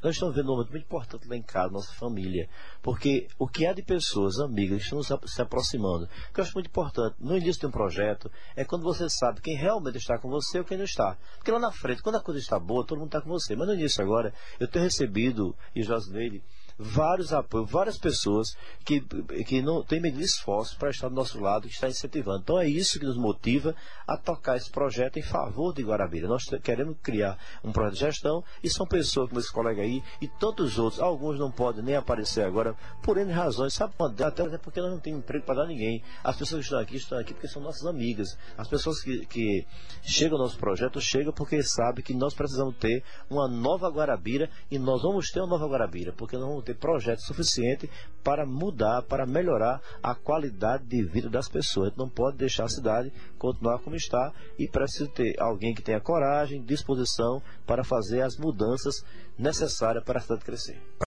Nós estamos vendo um momento muito importante lá em casa, nossa família, porque o que há de pessoas, amigas, que estão se aproximando, que eu acho muito importante, no início de um projeto, é quando você sabe quem realmente está com você ou quem não está. Porque lá na frente, quando a coisa está boa, todo mundo está com você. Mas no início agora, eu tenho recebido, e Josneide, vários apoios, várias pessoas que não têm medido esforços para estar do nosso lado, que está incentivando. Então é isso que nos motiva a tocar esse projeto em favor de Guarabira. Nós queremos criar um projeto de gestão e são pessoas como esse colega aí e tantos outros. Alguns não podem nem aparecer agora por N razões, sabe? Até porque nós não temos emprego para dar a ninguém. As pessoas que estão aqui porque são nossas amigas. As pessoas que chegam ao nosso projeto chegam porque sabem que nós precisamos ter uma nova Guarabira e nós vamos ter uma nova Guarabira, porque nós vamos ter projeto suficiente para mudar, para melhorar a qualidade de vida das pessoas. A gente não pode deixar a cidade continuar como está e precisa ter alguém que tenha coragem, disposição para fazer as mudanças necessárias para a cidade crescer.